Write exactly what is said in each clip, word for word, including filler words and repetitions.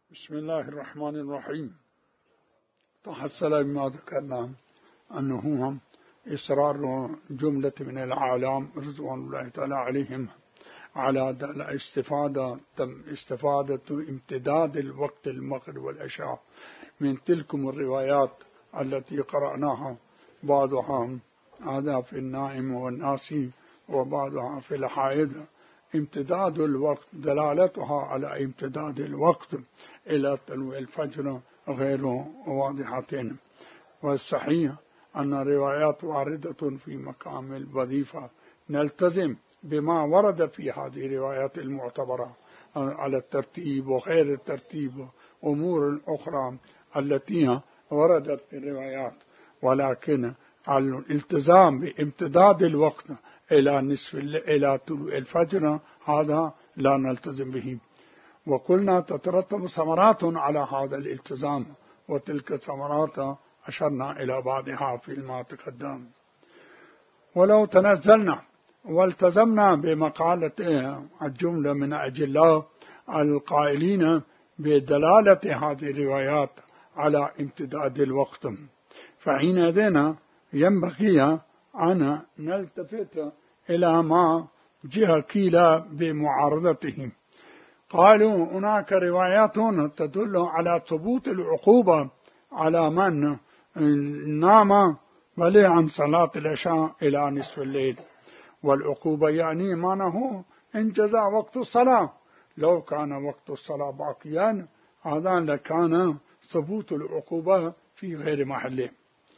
بسم الله الرحمن الرحيم. تحصل بما ذكرنا أنه إصرار جملة من العالم رضوان الله تعالى عليهم على استفادة تم استفادة امتداد الوقت المغرب والعشاء من تلكم الروايات التي قرأناها، بعضها هذا في النائم والناسي وبعضها في الحائض. امتداد الوقت دلالتها على امتداد الوقت إلى طلوع الفجر غير واضحة، والصحيح أن الروايات واردة في مقام الوظيفة. نلتزم بما ورد في هذه الروايات المعتبرة على الترتيب وغير الترتيب، أمور أخرى التي وردت في الروايات، ولكن الالتزام بامتداد الوقت إلى نصف إلى طلوع الفجر هذا لا نلتزم به. وقلنا تترتب ثمرات على هذا الالتزام، وتلك الثمرات أشرنا إلى بعضها فيما تقدم. ولو تنزلنا والتزمنا بمقالة الجملة من أجلاء القائلين بدلالة هذه الروايات على امتداد الوقت، فحينئذ ينبغي أن نلتفت إلى ما جاء قيل بمعارضته. قالوا هناك روايات تدل على ثبوت العقوبة على من نام بل عن صلاة العشاء إلى نصف الليل، والعقوبة يعني معناه انجزاء وقت الصلاة. لو كان وقت الصلاة باقيا هذا لكان ثبوت العقوبة في غير محله.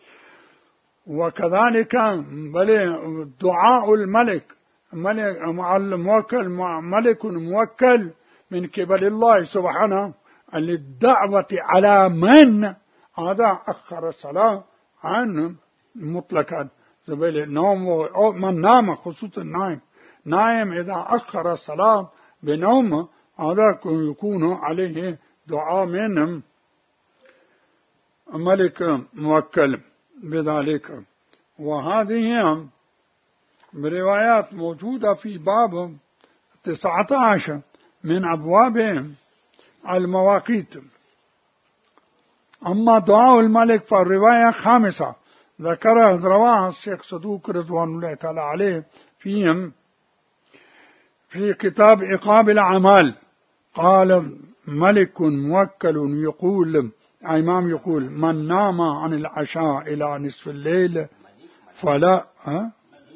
وكذلك بل دعاء الملك ملك الموكل ملك موكل من قبل الله سبحانه للدعوة على من هذا أخر الصلاة عن مطلقا زبيل النوم. من نام خصوصا النائم نائم إذا أخر الصلاة بنوم هذا يكون عليه دعاء من ملك موكل بذلك. وهذه بروايات موجودة في باب تسعة عشر من أبواب المواقيت. أما دعاء الملك فالرواية خامسة ذكرها رواها الشيخ صدوق رضوان الله تعالى عليه فيهم في كتاب عقاب الأعمال. قال ملك موكل يقول إمام يقول من نام عن العشاء إلى نصف الليل فلا ها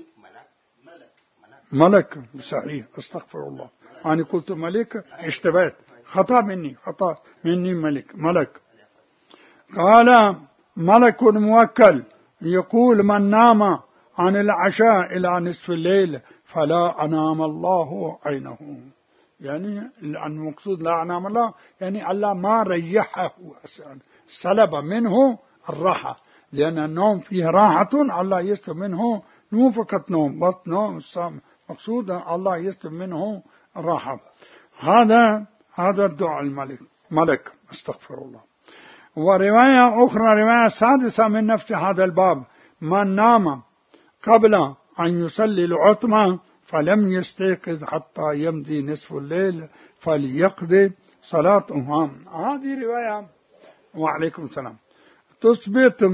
ملك صحيح استغفر الله أنا قلت ملك اشتبهت خطأ مني خطأ مني ملك ملك. قال ملك موكل يقول من نام عن العشاء إلى نصف الليل فلا أنام الله عينه، يعني المقصود لا أنام الله يعني الله ما ريحه سلب منه الراحة، لأن النوم فيه راحة الله يسلب منه مو فقط نوم بس نوم مقصود الله يسلب منه الراحة. هذا هذا الدعاء الملك ملك استغفر الله. ورواية أخرى رواية سادسة من نفس هذا الباب من نام قبل أن يصلي العتمة فلم يستيقظ حتى يمضي نصف الليل فليقضي صلاته. هذه رواية وعليكم السلام تثبت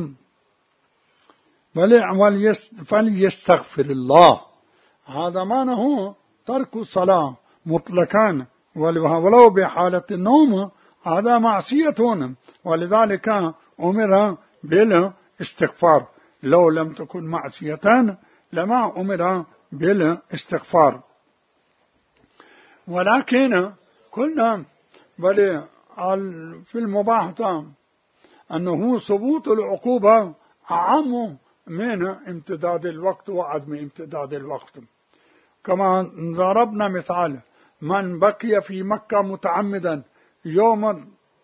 فليستغفر الله، هذا معناه ترك الصلاة مطلقا ولو بحالة النوم هذا معصية، ولذلك أمر بالاستغفار. لو لم تكن معصية لما أمر بالاستغفار. ولكن قلنا بل في المباحثة أنه ثبوت العقوبة أعم من امتداد الوقت وعدم امتداد الوقت. كما ضربنا مثال من بقي في مكة متعمدا يوم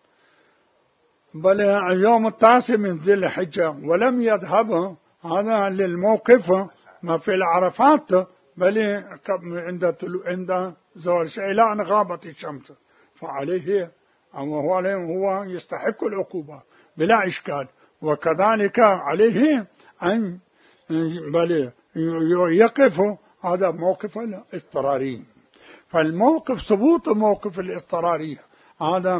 بل يوم التاسع من ذي الحجة ولم يذهب هذا للموقف ما في العرفات بل عند عند زوال إلى أن غابت الشمس، فعليه هو هو يستحق العقوبة بلا إشكال. وكذلك عليه أن بل يقف هذا موقف الاضطراري. فالموقف ثبوت موقف الاضطراري هذا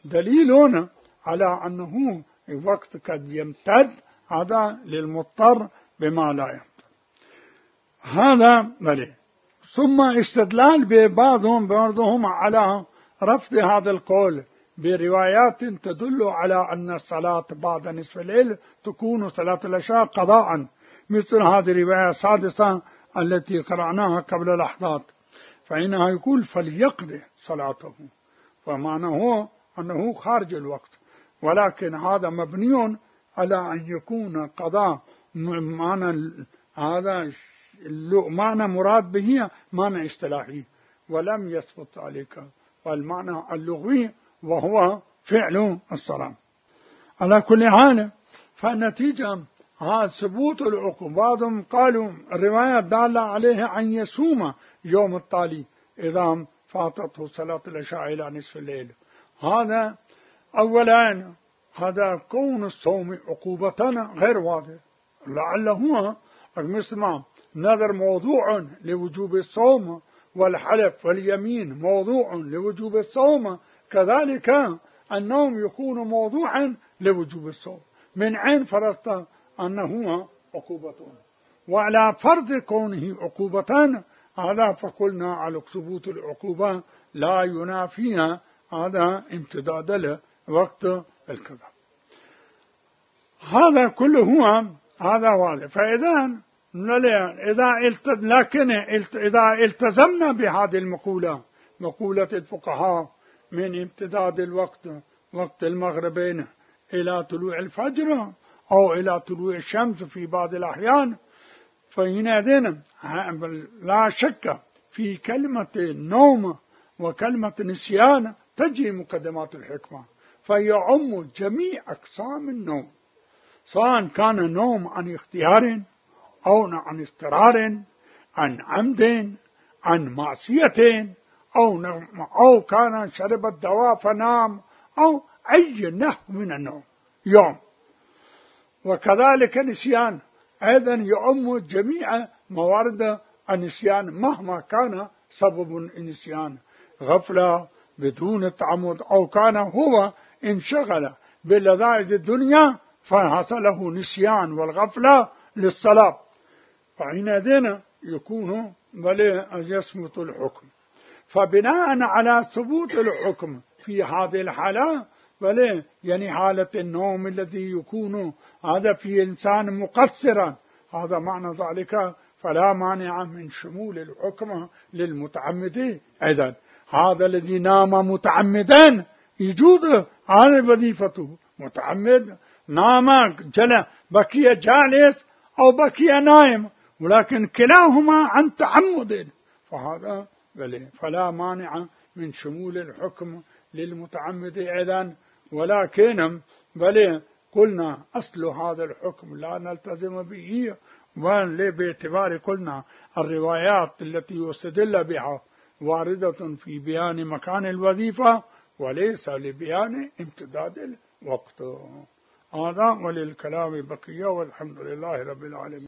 دليل على أنه وقت قد يمتد هذا للمضطر بما لا يمتد. هذا بلي. ثم استدلال ببعضهم بعضهم على رفض هذا القول بروايات تدل على أن الصلاة بعد نصف الليل تكون صلاة العشاء قضاء، مثل هذه الرواية السادسة التي قرأناها قبل لحظات، فإنها يقول فليقضي صلاته، فمعناه أنه خارج الوقت، ولكن هذا مبني على أن يكون قضاء معنى هذا معنى مراد به معنى اصطلاحي ولم يثبت عليك، والمعنى اللغوي وهو فعل الصلاة. على كل حال فالنتيجة هذا ثبوت العقوبة. بعضهم قالوا الرواية دالة عليه أن يصوم يوم التالي إذا فاتته صلاة العشاء إلى نصف الليل. هذا أولا هذا كون الصوم عقوبة غير واضح، لعله مثل ما نذر موضوع لوجوب الصوم والحلف واليمين موضوع لوجوب الصوم، كذلك النوم يكون موضوعا لوجوب الصوم، من عين فرضت أنه عقوبة. وعلى فرض كونه عقوبة هذا فقلنا على ثبوت العقوبة لا ينافيها هذا امتداد الوقت الكذا. هذا كله هو هذا واضح. فإذا إذا لكن إذا التزمنا بهذه المقولة، مقولة الفقهاء من امتداد الوقت وقت المغربين إلى طلوع الفجر أو إلى طلوع الشمس في بعض الأحيان، فهنا لا شك في كلمة نوم وكلمة نسيان تجري مقدمات الحكمة، فيعم جميع أقسام النوم، سواء كان نوم عن اختيار أو عن اضطرار، عن عمد، عن معصية، أو أو كان شرب الدواء فنام، أو أي نحو من النوم يوم. وكذلك نسيان أيضا يعم جميع موارد النسيان مهما كان سبب النسيان، غفلة بدون تعمد، أو كان هو انشغل بلذائذ الدنيا فحصل له نسيان والغفلة للصلاة، فحينئذ يكون بل يثبت الحكم. فبناء على ثبوت الحكم في هذه الحالة بل يعني حالة النوم الذي يكون هذا في إنسان مقصرا، هذا معنى ذلك فلا مانع من شمول الحكم للمتعمد أيضا. هذا الذي نام متعمدا يجوز هذه وظيفته، متعمد نام جل بكي جالس أو بكي نائم، ولكن كلاهما عن تعمد، فهذا بل فلا مانع من شمول الحكم للمتعمد أيضا. ولكن بل قلنا أصل هذا الحكم لا نلتزم به، باعتبار قلنا الروايات التي يستدل بها واردة في بيان مكان الوظيفة وليس لبيان امتداد الوقت. هذا وللكلام بقية، والحمد لله رب العالمين.